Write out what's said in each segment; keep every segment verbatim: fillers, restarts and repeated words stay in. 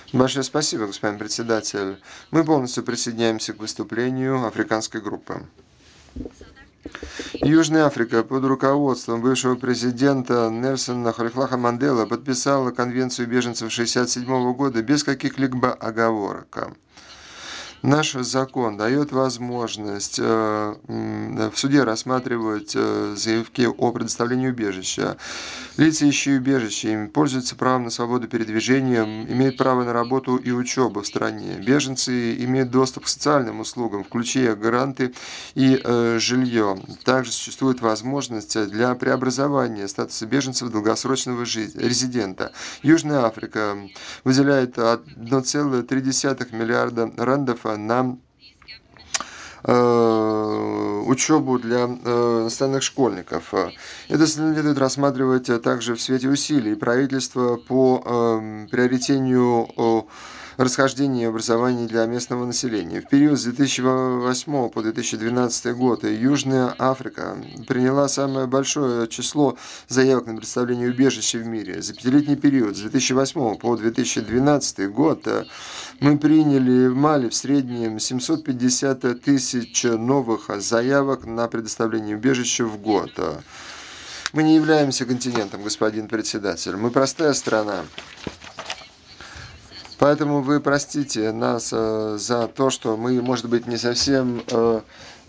Большое спасибо, господин председатель. Мы полностью присоединяемся к выступлению африканской группы. Южная Африка под руководством бывшего президента Нельсона Халифлаха Мандела подписала Конвенцию беженцев шестьдесят седьмого года без каких-либо оговорок. Наш закон дает возможность э, м, в суде рассматривать э, заявки о предоставлении убежища. Лица, ищущие убежище, им пользуются правом на свободу передвижения, имеют право на работу и учебу в стране. Беженцы имеют доступ к социальным услугам, включая гранты и э, жилье. Также существует возможность для преобразования статуса беженцев в долгосрочного жи- резидента. Южная Африка выделяет одна целая три десятых миллиарда рандов на э, учебу для э, иностранных школьников. Это следует рассматривать также в свете усилий правительства по э, приоритетению э, расхождения образования для местного населения. В период с две тысячи восьмого по две тысячи двенадцатый год Южная Африка приняла самое большое число заявок на предоставление убежища в мире. За пятилетний период с две тысячи восьмого по две тысячи двенадцатый год мы приняли в Мали в среднем семьсот пятьдесят тысяч новых заявок на предоставление убежища в год. Мы не являемся континентом, господин председатель. Мы простая страна. Поэтому вы простите нас э, за то, что мы, может быть, не совсем э,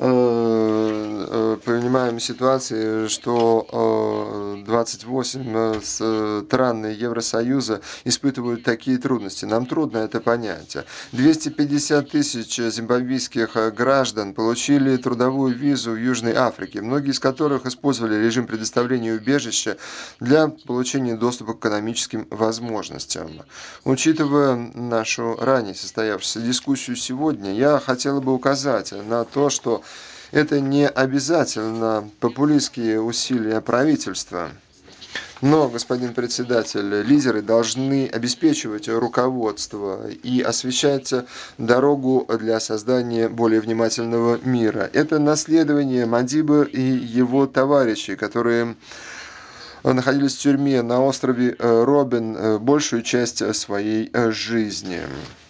э, понимаем ситуации, что э, двадцать восемь э, стран Евросоюза испытывают такие трудности. Нам трудно это понять. двести пятьдесят тысяч зимбабвийских граждан получили трудовую визу в Южной Африке, многие из которых использовали режим предоставления убежища для получения доступа к экономическим возможностям. Учитывая нашу ранее состоявшуюся дискуссию сегодня, я хотела бы указать на то, что это не обязательно популистские усилия правительства. Но, господин председатель, лидеры должны обеспечивать руководство и освещать дорогу для создания более внимательного мира. Это наследование Мадиба и его товарищей, которые находились в тюрьме на острове Робин большую часть своей жизни.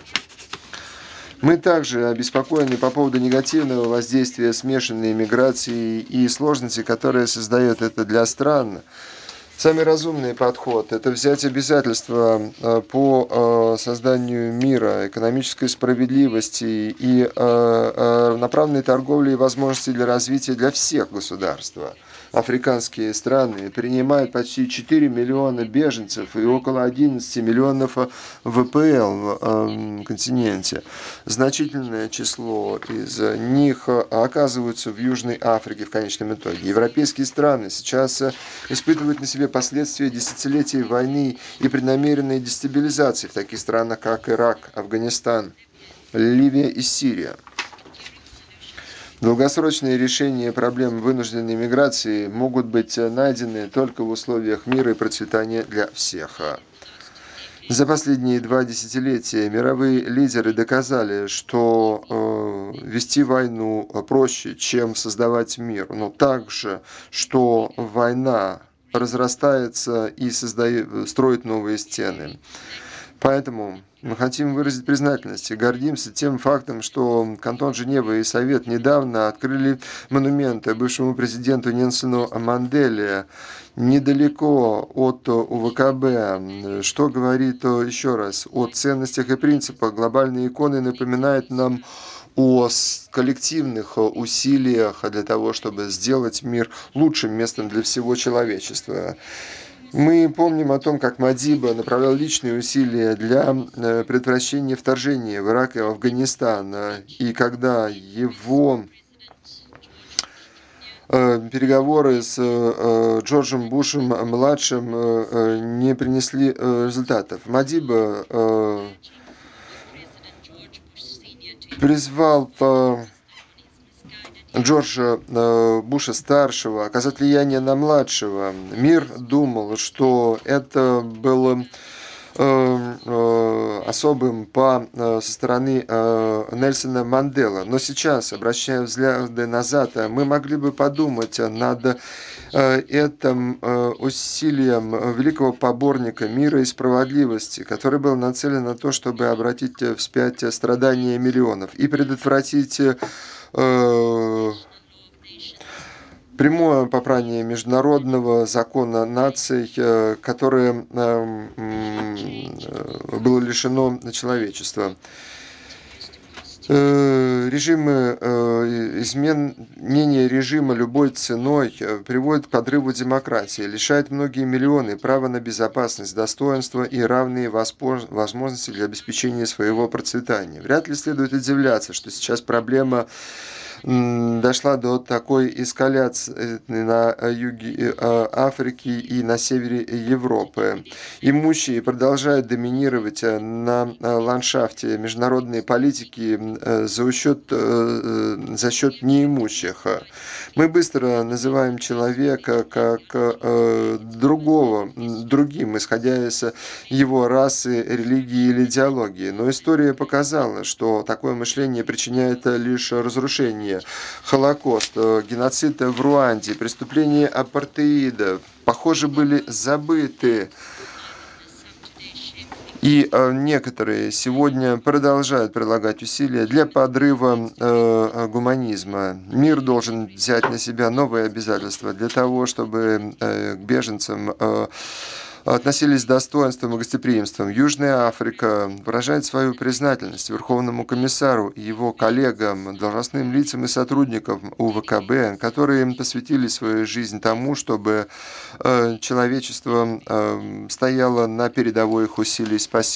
Мы также обеспокоены по поводу негативного воздействия смешанной миграции и сложностей, которые создает это для стран. Самый разумный подход – это взять обязательства по созданию мира, экономической справедливости и равноправной торговли и возможностей для развития для всех государств. Африканские страны принимают почти четыре миллиона беженцев и около одиннадцати миллионов вэ пэ эл в континенте. Значительное число из них оказываются в Южной Африке в конечном итоге. Европейские страны сейчас испытывают на себе последствия десятилетий войны и преднамеренной дестабилизации в таких странах, как Ирак, Афганистан, Ливия и Сирия. Долгосрочные решения проблем вынужденной миграции могут быть найдены только в условиях мира и процветания для всех. За последние два десятилетия мировые лидеры доказали, что э, вести войну проще, чем создавать мир, но также, что война разрастается и создает, строит новые стены. Поэтому мы хотим выразить признательность и гордимся тем фактом, что Кантон Женевы и Совет недавно открыли монумент бывшему президенту Нельсону Манделе недалеко от у вэ ка бэ, что говорит еще раз о ценностях и принципах. Глобальные иконы напоминают нам о коллективных усилиях для того, чтобы сделать мир лучшим местом для всего человечества. Мы помним о том, как Мадиба направлял личные усилия для предотвращения вторжения в Ирак и Афганистан. И когда его переговоры с Джорджем Бушем-младшим не принесли результатов. Мадиба призвал Джорджа Буша-старшего оказать влияние на младшего. Мир думал, что это было особым по, со стороны Нельсона Мандела. Но сейчас, обращая взгляды назад, мы могли бы подумать над э, это э, усилием э, великого поборника мира и справедливости, который был нацелен на то, чтобы обратить э, вспять э, страдания миллионов и предотвратить э, э, прямое попрание международного закона наций, э, которое э, м, э, было лишено человечества. Э, Режимы, э, изменение режима любой ценой э, приводит к подрыву демократии, лишает многие миллионы права на безопасность, достоинство и равные воспо- возможности для обеспечения своего процветания. Вряд ли следует удивляться, что сейчас проблема м, дошла до такой эскаляции на э, юге э, Африки и на севере Европы. Имущие продолжают доминировать э, на э, ландшафте международной политики э, за счет, э, за счет неимущих. Мы быстро называем человека как э, другого, м, другим, исходя из его расы, религии или идеологии. Но история показала, что такое мышление причиняет лишь разрушение. Холокост, э, геноцид в Руанде, преступления апартеида, похоже, были забыты. И э, некоторые сегодня продолжают прилагать усилия для подрыва э, гуманизма. Мир должен взять на себя новые обязательства для того, чтобы э, к беженцам э, относились с достоинством и гостеприимством. Южная Африка выражает свою признательность Верховному комиссару и его коллегам, должностным лицам и сотрудникам У В К Б, которые посвятили свою жизнь тому, чтобы э, человечество э, стояло на передовой их усилий. Спасибо.